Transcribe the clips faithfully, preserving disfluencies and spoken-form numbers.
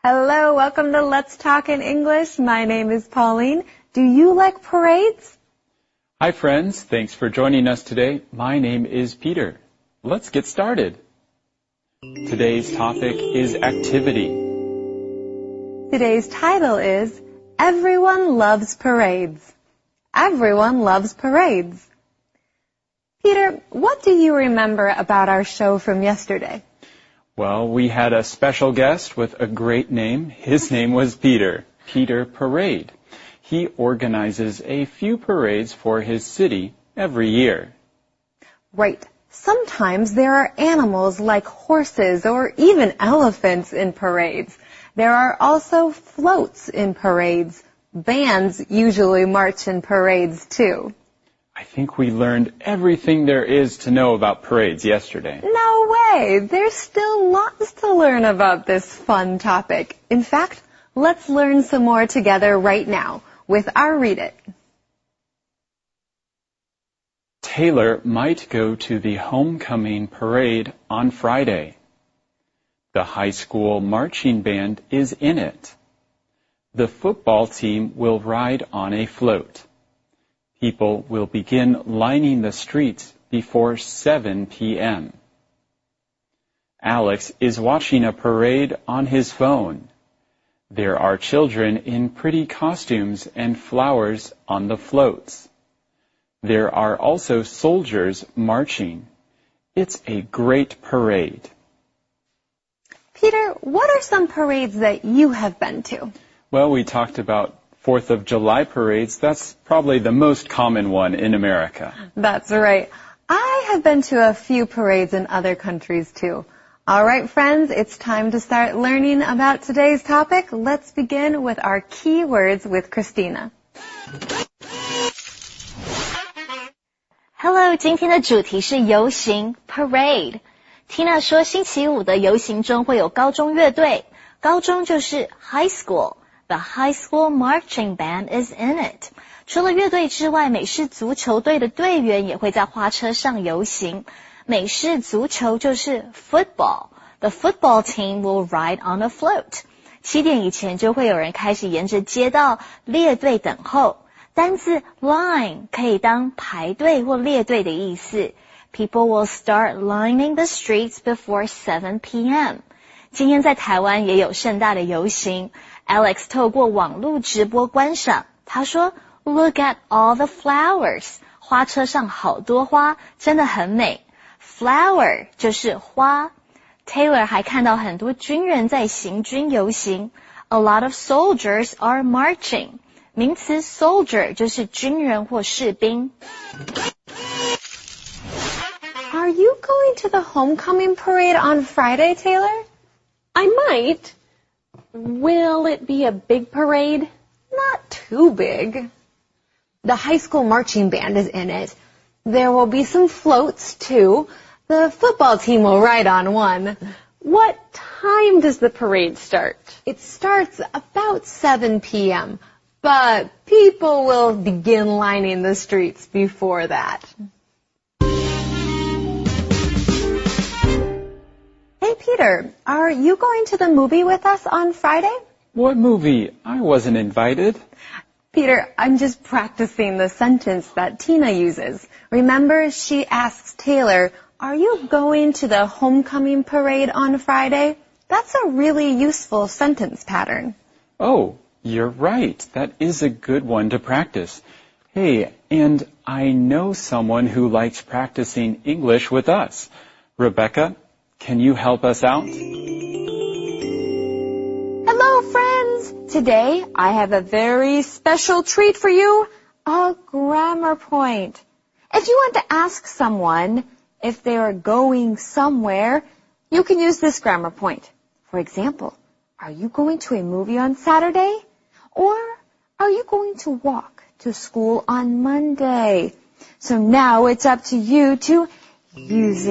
Hello, welcome to Let's Talk in English. My name is Pauline. Do you like parades? Hi friends, thanks for joining us today. My name is Peter. Let's get started. Today's topic is activity. Today's title is Everyone Loves Parades. Everyone loves parades. Peter, what do you remember about our show from yesterday? Well, we had a special guest with a great name. His name was Peter. Peter Parade. He organizes a few parades for his city every year. Right. Sometimes there are animals like horses or even elephants in parades. There are also floats in parades. Bands usually march in parades too. I think we learned everything there is to know about parades yesterday. No way! There's still lots to learn about this fun topic. In fact, let's learn some more together right now with our Read It. Taylor might go to the homecoming parade on Friday. The high school marching band is in it. The football team will ride on a float. People will begin lining the streets before seven p.m. Alex is watching a parade on his phone. There are children in pretty costumes and flowers on the floats. There are also soldiers marching. It's a great parade. Peter, what are some parades that you have been to? Well, we talked about Fourth of July parades. That's probably the most common one in America. That's right. I have been to a few parades in other countries too. All right, friends, it's time to start learning about today's topic. Let's begin with our key words with Christina. Hello, 今天的主题是游行 parade. Tina 说星期五的游行中会有高中乐队，高中就是 high school.The high school marching band is in it. 除了乐队之外，美式足球队的队员也会在花车上游行。美式足球就是 football. The football team will ride on a float. 七点以前就会有人开始沿着街道列队等候。单字 line 可以当排队或列队的意思。People will start lining the streets before seven p.m. 今天在台湾也有盛大的游行。Alex 透过网络直播观赏，他说 Look at all the flowers. 花车上好多花，真的很美。Flower 就是花。Taylor 还看到很多军人在行军游行。A lot of soldiers are marching. 名词 soldier 就是军人或士兵。 Are you going to the homecoming parade on Friday, Taylor? I might.Will it be a big parade? Not too big. The high school marching band is in it. There will be some floats, too. The football team will ride on one. What time does the parade start? It starts about seven p.m., but people will begin lining the streets before that.Hey, Peter, are you going to the movie with us on Friday? What movie? I wasn't invited. Peter, I'm just practicing the sentence that Tina uses. Remember, she asks Taylor, are you going to the homecoming parade on Friday? That's a really useful sentence pattern. Oh, you're right. That is a good one to practice. Hey, and I know someone who likes practicing English with us. Rebecca?Can you help us out? Hello, friends! Today, I have a very special treat for you, a grammar point. If you want to ask someone if they are going somewhere, you can use this grammar point. For example, are you going to a movie on Saturday? Or are you going to walk to school on Monday? So now it's up to you to use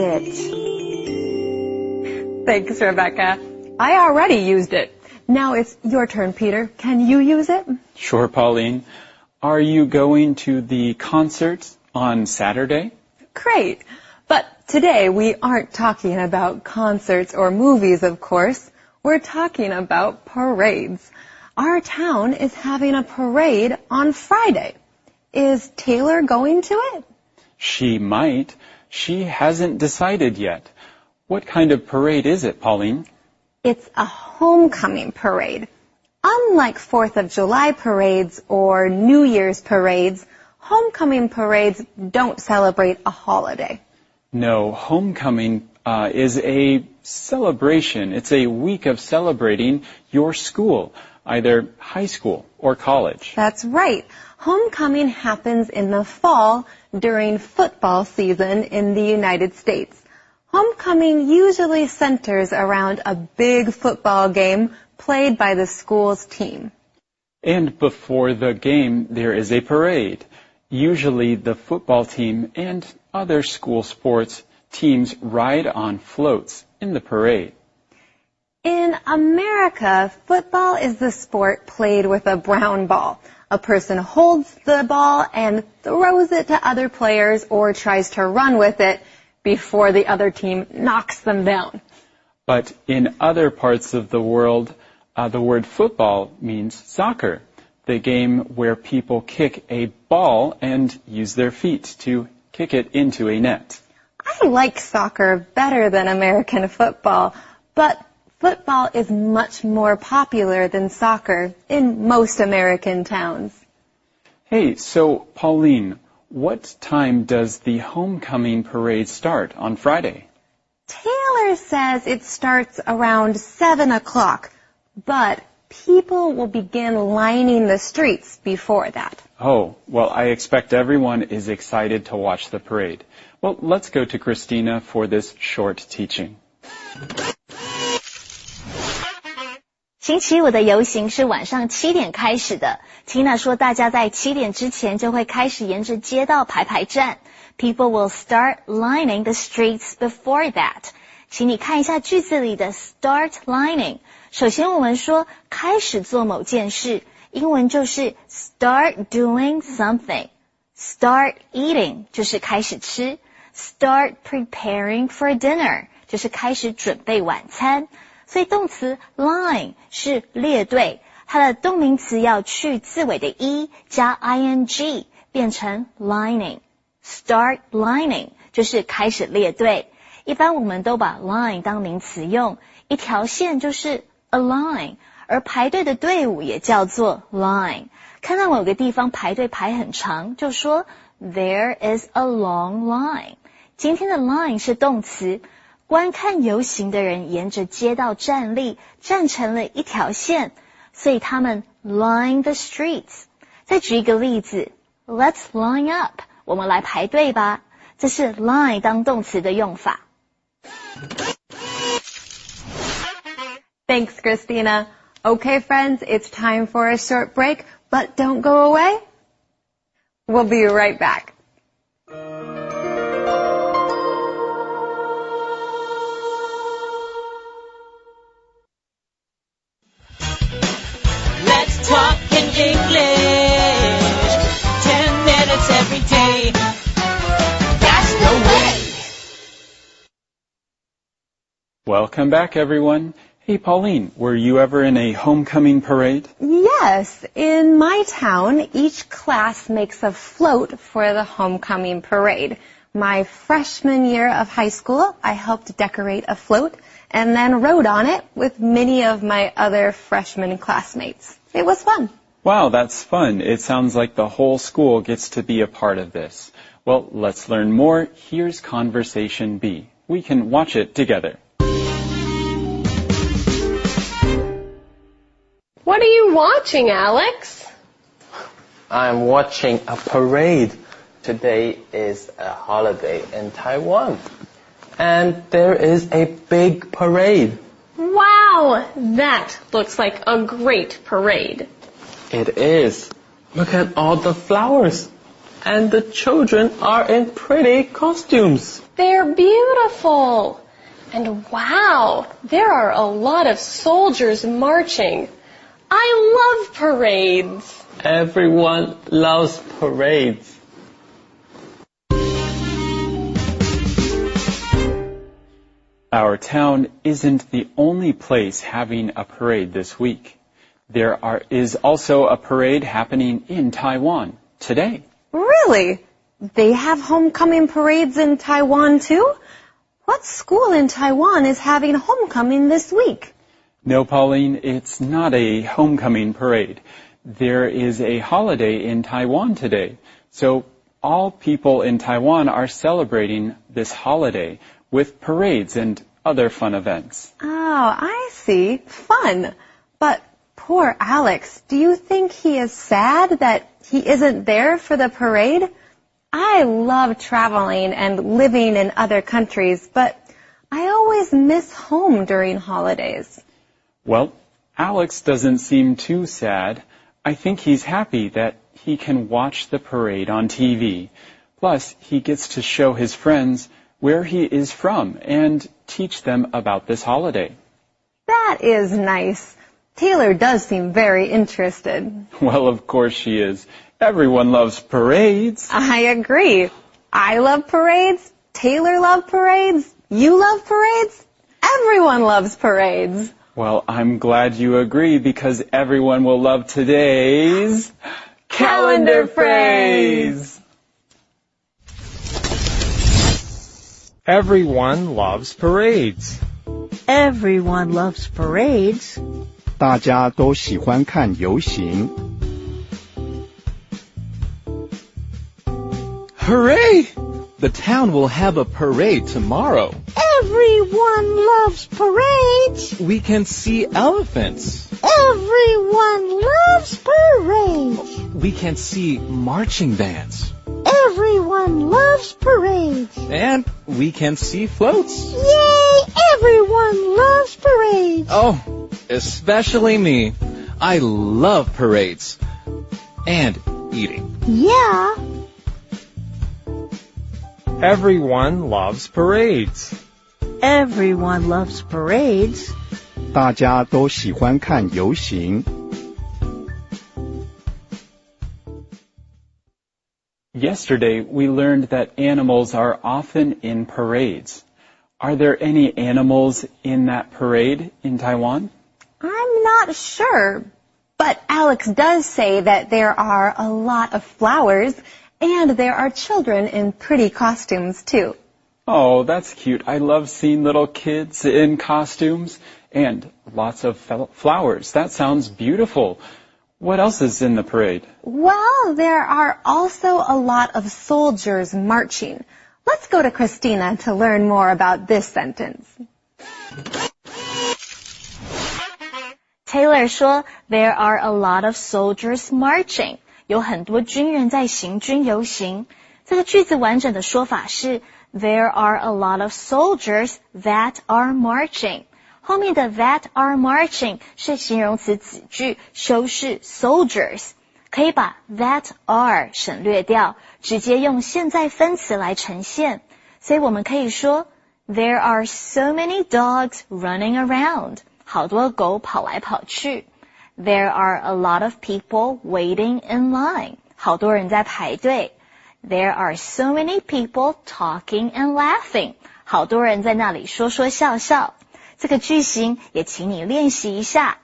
it.Thanks, Rebecca. I already used it. Now it's your turn, Peter. Can you use it? Sure, Pauline. Are you going to the concert on Saturday? Great. But today we aren't talking about concerts or movies, of course. We're talking about parades. Our town is having a parade on Friday. Is Taylor going to it? She might. She hasn't decided yet. What kind of parade is it, Pauline? It's a homecoming parade. Unlike Fourth of July parades or New Year's parades, homecoming parades don't celebrate a holiday. No, homecoming uh, is a celebration. It's a week of celebrating your school, either high school or college. That's right. Homecoming happens in the fall during football season in the United States. Homecoming usually centers around a big football game played by the school's team. And before the game, there is a parade. Usually the football team and other school sports teams ride on floats in the parade. In America, football is the sport played with a brown ball. A person holds the ball and throws it to other players or tries to run with it before the other team knocks them down. But in other parts of the world, uh, the word football means soccer, the game where people kick a ball and use their feet to kick it into a net. I like soccer better than American football, but football is much more popular than soccer in most American towns. Hey, so Pauline, what time does the homecoming parade start on Friday? Taylor says it starts around seven o'clock, but people will begin lining the streets before that. Oh, well, I expect everyone is excited to watch the parade. Well, let's go to Christina for this short teaching. 星期五的游行是晚上七点开始的。Tina 说大家在七点之前就会开始沿着街道排排站。People will start lining the streets before that. 请你看一下句子里的 start lining。首先我们说开始做某件事，英文就是 start doing something。Start eating 就是开始吃。Start preparing for dinner 就是开始准备晚餐。所以动词 line 是列队，它的动名词要去字尾的 e 加 ing 变成 lining。Start lining 就是开始列队。一般我们都把 line 当名词用，一条线就是 a line， 而排队的队伍也叫做 line。看到某个地方排队排很长，就说 there is a long line。今天的 line 是动词。观看游行的人沿着街道站立，站成了一条线，所以他们 line the streets。再举一个例子 ，Let's line up， 我们来排队吧。这是 line 当动词的用法。 Thanks, Christina. Okay, friends, it's time for a short break, but don't go away. We'll be right back. Talk in English, ten minutes every day. That's the way. Welcome back, everyone. Hey, Pauline, were you ever in a homecoming parade? Yes, in my town, each class makes a float for the homecoming parade. My freshman year of high school, I helped decorate a float and then rode on it with many of my other freshman classmates. It was fun. Wow, that's fun. It sounds like the whole school gets to be a part of this. Well, let's learn more. Here's Conversation B. We can watch it together. What are you watching, Alex? I'm watching a parade. Today is a holiday in Taiwan. And there is a big parade. Wow, that looks like a great parade. It is. Look at all the flowers. And the children are in pretty costumes. They're beautiful. And wow, there are a lot of soldiers marching. I love parades. Everyone loves parades. Our town isn't the only place having a parade this week. There are, is also a parade happening in Taiwan today. Really? They have homecoming parades in Taiwan too? What school in Taiwan is having homecoming this week? No, Pauline, it's not a homecoming parade. There is a holiday in Taiwan today. So all people in Taiwan are celebrating this holiday with parades and other fun events. Oh, I see. Fun. But poor Alex, do you think he is sad that he isn't there for the parade? I love traveling and living in other countries, but I always miss home during holidays. Well, Alex doesn't seem too sad. I think he's happy that he can watch the parade on T V. Plus, he gets to show his friends where he is from and teach them about this holiday. That is nice. Taylor does seem very interested. Well, of course she is. Everyone loves parades. I agree. I love parades. Taylor loves parades. You love parades. Everyone loves parades. Well, I'm glad you agree because everyone will love today's calendar phrase. Everyone loves parades. Everyone loves parades. 大家都喜欢看游行。 Hooray! The town will have a parade tomorrow. Everyone loves parades. We can see elephants. Everyone loves parades. We can see marching bands. Everyone loves parades. And we can see floats. Yay! Everyone loves parades. Oh, especially me. I love parades. And eating. Yeah. Everyone loves parades. Everyone loves parades. 大家都喜欢看游行。 Yesterday, we learned that animals are often in parades. Are there any animals in that parade in Taiwan? I'm not sure, but Alex does say that there are a lot of flowers and there are children in pretty costumes too. Oh, that's cute. I love seeing little kids in costumes and lots of flowers. That sounds beautiful. What else is in the parade? Well, there are also a lot of soldiers marching. Let's go to Christina to learn more about this sentence. Taylor 说 There are a lot of soldiers marching. 有很多军人在行军游行。这个句子完整的说法是 There are a lot of soldiers that are marching. 后面的 that are marching 是形容词子句，修饰 soldiers。可以把 that are 省略掉，直接用现在分词来呈现。所以我们可以说 There are so many dogs running around. 好多狗跑来跑去。There are a lot of people waiting in line. 好多人在排队。There are so many people talking and laughing. 好多人在那里说说笑笑。这个句型也请你练习一下。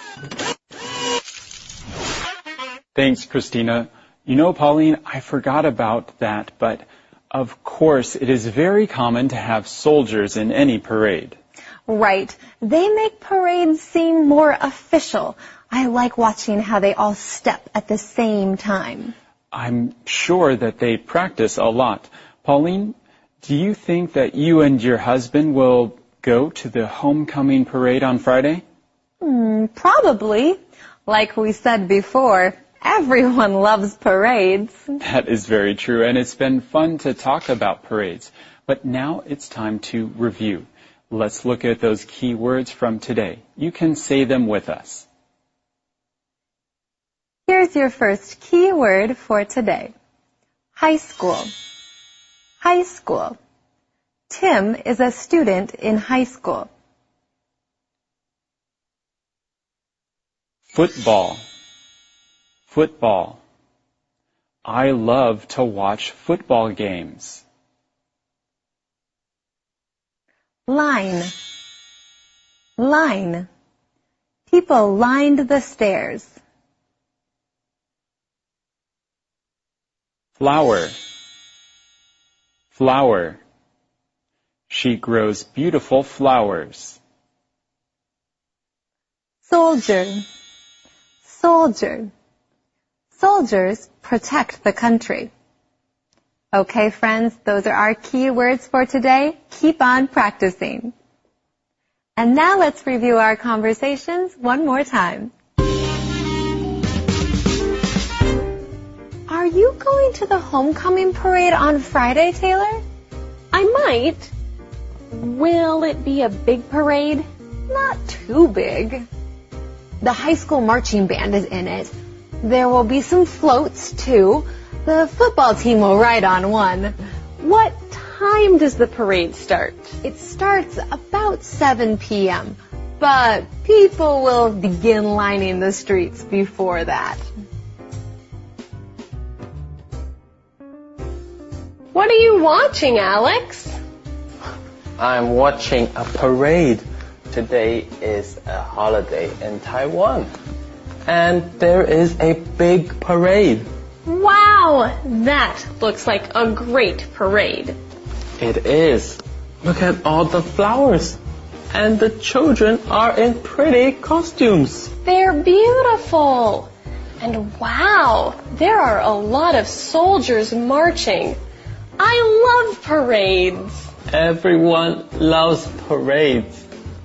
Thanks, Christina. You know, Pauline, I forgot about that, but of course it is very common to have soldiers in any parade. Right. They make parades seem more official. I like watching how they all step at the same time. I'm sure that they practice a lot. Pauline, do you think that you and your husband will go to the homecoming parade on Friday? Hmm, probably. Like we said before, everyone loves parades. That is very true, and it's been fun to talk about parades. But now it's time to review. Let's look at those key words from today. You can say them with us. Here's your first key word for today. High school. High school. Tim is a student in high school. Football. Football. I love to watch football games. Line. Line. People lined the stairs. Flower. Flower. She grows beautiful flowers. Soldier. Soldier. Soldiers protect the country. Okay, friends, those are our key words for today. Keep on practicing. And now let's review our conversations one more time. Are you going to the homecoming parade on Friday, Taylor? I might. Will it be a big parade? Not too big. The high school marching band is in it. There will be some floats, too. The football team will ride on one. What time does the parade start? It starts about seven p.m., but people will begin lining the streets before that. What are you watching, Alex? I'm watching a parade. Today is a holiday in Taiwan. And there is a big parade. Wow, that looks like a great parade. It is. Look at all the flowers. And the children are in pretty costumes. They're beautiful. And wow, there are a lot of soldiers marching. I love parades. Everyone loves parades.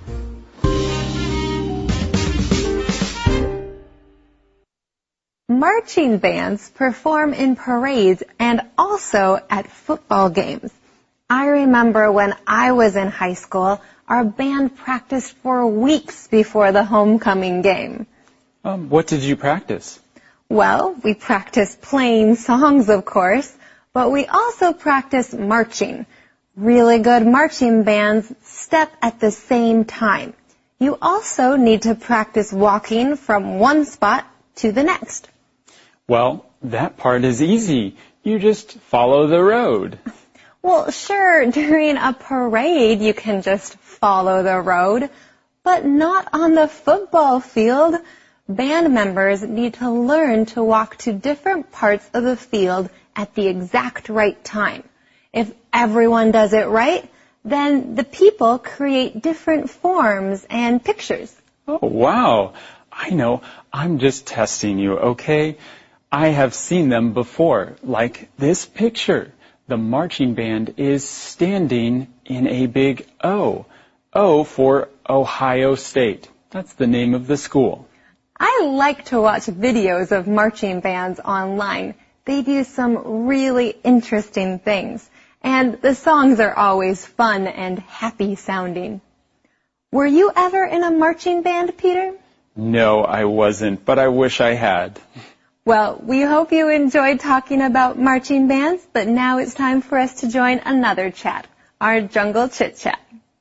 Marching bands perform in parades and also at football games. I remember when I was in high school, our band practiced for weeks before the homecoming game. Um, what did you practice? Well, we practiced playing songs, of course, but we also practiced marching. Really good marching bands step at the same time. You also need to practice walking from one spot to the next. Well, that part is easy. You just follow the road. Well, sure, during a parade you can just follow the road, but not on the football field. Band members need to learn to walk to different parts of the field at the exact right time. If everyone does it right, then the people create different forms and pictures. Oh, wow. I know. I'm just testing you, okay? I have seen them before, like this picture. The marching band is standing in a big O. O for Ohio State. That's the name of the school. I like to watch videos of marching bands online. They do some really interesting things. And the songs are always fun and happy sounding. Were you ever in a marching band, Peter? No, I wasn't, but I wish I had. Well, we hope you enjoyed talking about marching bands, but now it's time for us to join another chat, our Jungle Chit Chat.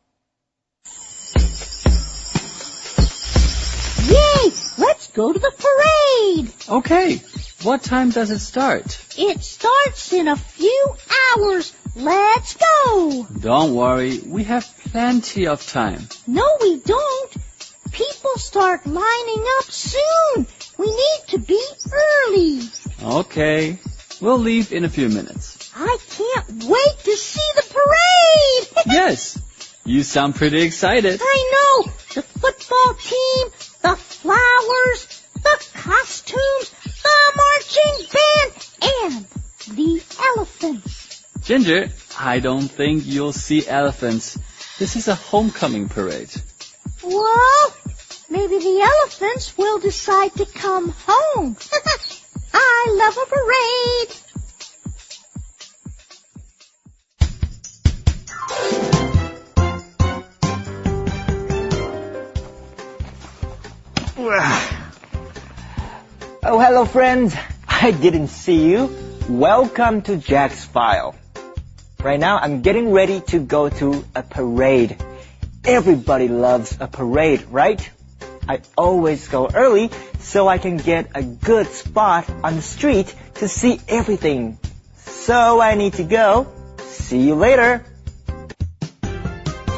Yay! Let's go to the parade! Okay. What time does it start? It starts in a few hours. Let's go! Don't worry. We have plenty of time. No, we don't. People start lining up soon. We need to be early. Okay. We'll leave in a few minutes. I can't wait to see the parade. Yes. You sound pretty excited. I know. The football team, the flowers, the costumes, the marching band, and the elephants. Ginger, I don't think you'll see elephants. This is a homecoming parade. Well, maybe the elephants will decide to come home. I love a parade. Oh, hello friends. I didn't see you. Welcome to Jack's File. Right now I'm getting ready to go to a parade. Everybody loves a parade, right? I always go early so I can get a good spot on the street to see everything. So I need to go. See you later.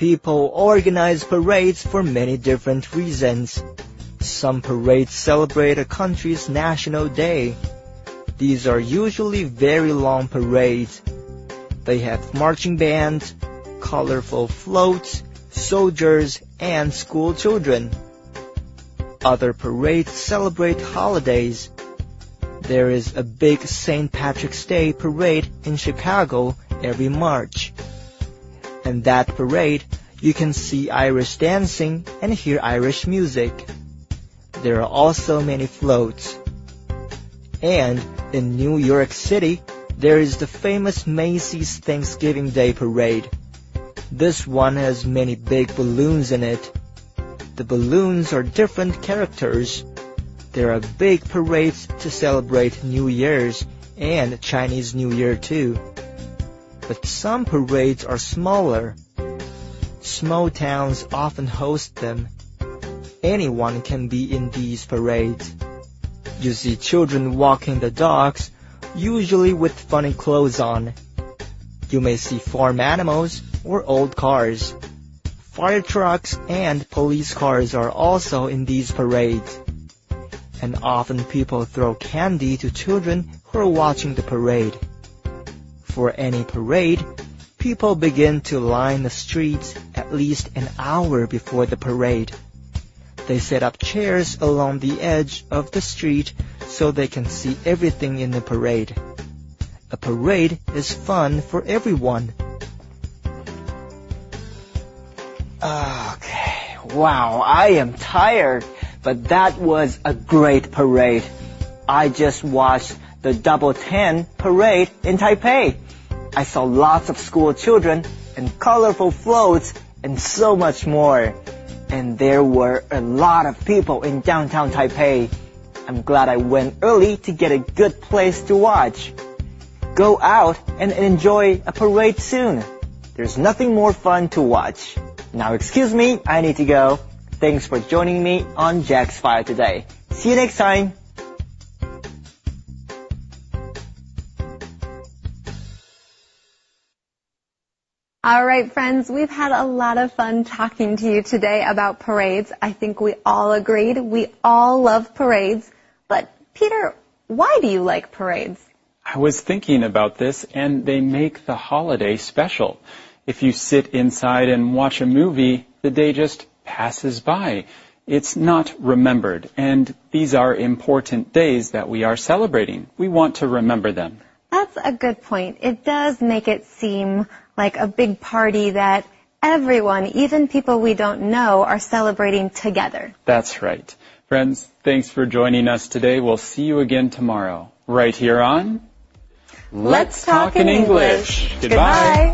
People organize parades for many different reasons. Some parades celebrate a country's national day. These are usually very long parades. They have marching bands, colorful floats, soldiers, and school children. Other parades celebrate holidays. There is a big Saint Patrick's Day parade in Chicago every March. And that parade, you can see Irish dancing and hear Irish music. There are also many floats. And in New York City, there is the famous Macy's Thanksgiving Day Parade. This one has many big balloons in it. The balloons are different characters. There are big parades to celebrate New Year's and Chinese New Year too. But some parades are smaller. Small towns often host them. Anyone can be in these parades. You see children walking the dogs, usually with funny clothes on. You may see farm animals or old cars. Fire trucks and police cars are also in these parades. And often people throw candy to children who are watching the parade. For any parade, people begin to line the streets at least an hour before the parade. They set up chairs along the edge of the street so they can see everything in the parade. A parade is fun for everyone. Okay, wow, I am tired, but that was a great parade. I just watched the Double Ten parade in Taipei. I saw lots of school children and colorful floats and so much more. And there were a lot of people in downtown Taipei. I'm glad I went early to get a good place to watch. Go out and enjoy a parade soon. There's nothing more fun to watch. Now excuse me, I need to go. Thanks for joining me on Jack's File today. See you next time. All right, friends, we've had a lot of fun talking to you today about parades. I think we all agreed. We all love parades. But, Peter, why do you like parades? I was thinking about this, and they make the holiday special. If you sit inside and watch a movie, the day just passes by. It's not remembered, and these are important days that we are celebrating. We want to remember them. That's a good point. It does make it seem like a big party that everyone, even people we don't know, are celebrating together. That's right. Friends, thanks for joining us today. We'll see you again tomorrow, right here on Let's Talk in English. Goodbye.